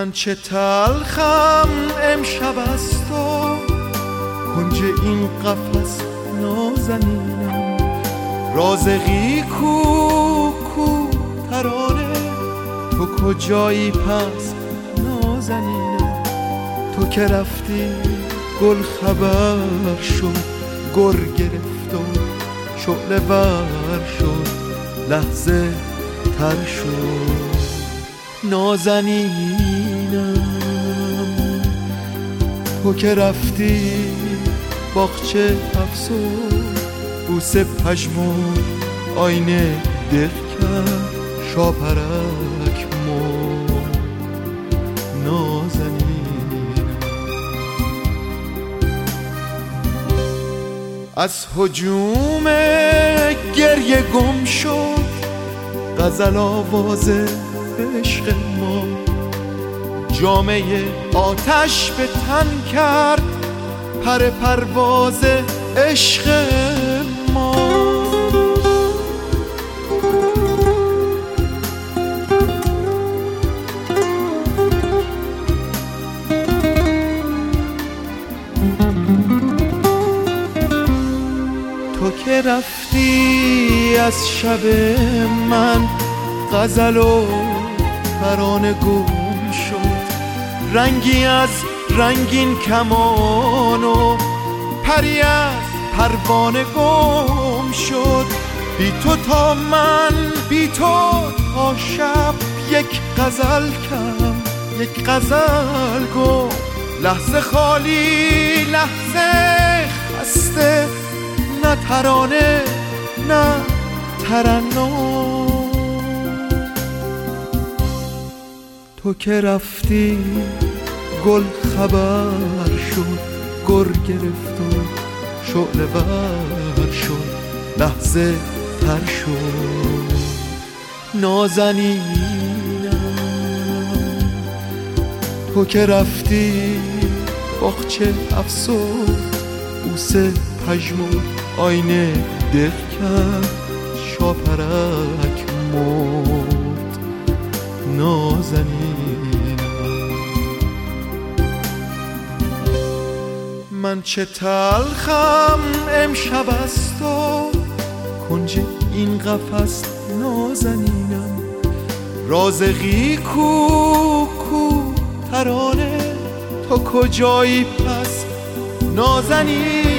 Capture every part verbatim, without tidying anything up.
من چه تلخم امشب از تو، کنج این قفس نازنینم. رازقی کو کو ترانه، تو کجایی پس نازنینم. تو که رفتی گل خبر شد، گر گرفت و شعله ور شد، لحظه تر شد نازنینم. تو که رفتی باغچه افسون، بوسه پژمرد آینه دق کرد، شاپرک مرد نازنینم. از هجوم گریه گم شد غزل آواز عشق ما، جامعه آتش به تن کرد پر پرواز عشق ما. تو که رفتی از شب من، غزل و ترانه گم شد، رنگی از رنگین کمان و پری از پروانه گم شد. بی تو تا من، بی تو تا شب، یک غزل کم، یک غزل گم، لحظه خالی، لحظه خسته، نه ترانه نه ترنم. تو که رفتی گل خبر شد، گر گرفت و شعله ور شد، لحظه تر شد نازنینم. تو که رفتی باغچه افسرد، بوسه پژمرد آینه دق کرد، شاپرک مرد نازنینم. من چه تلخم امشب از تو، کنج این قفس نازنینم. رازقی کو کو ترانه، تو کجایی پس نازنینم.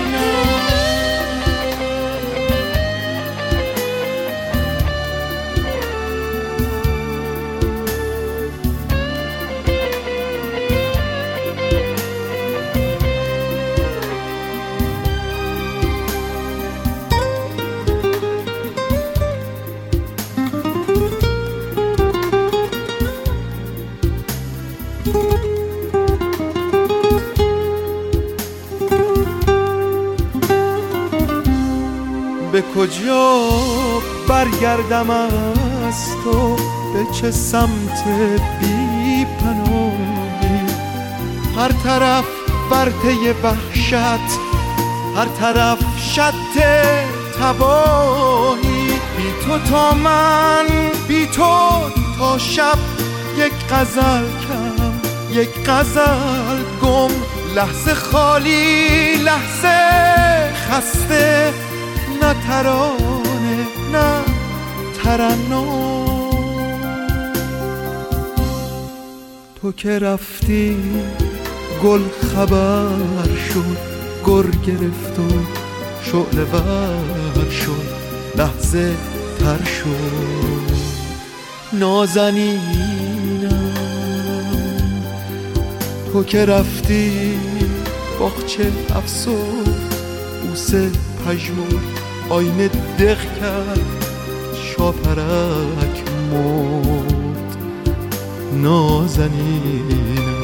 به کجا برگردم از تو، به چه سمت بی پناهی؟ هر طرف ورطه وحشت، هر طرف شط تباهی. بی تو تا من، بی تو تا شب، یک غزل کم، یک غزل گم، لحظه خالی، لحظه خسته، نه ترانه نه ترنم. تو که رفتی گل خبر شد، گر گرفت و شعله ور شد، لحظه تر شد نازنینم. تو که رفتی باغچه افسرد، بوسه پژمرد آینه دق کرد، شاپرک مرد نازنینم.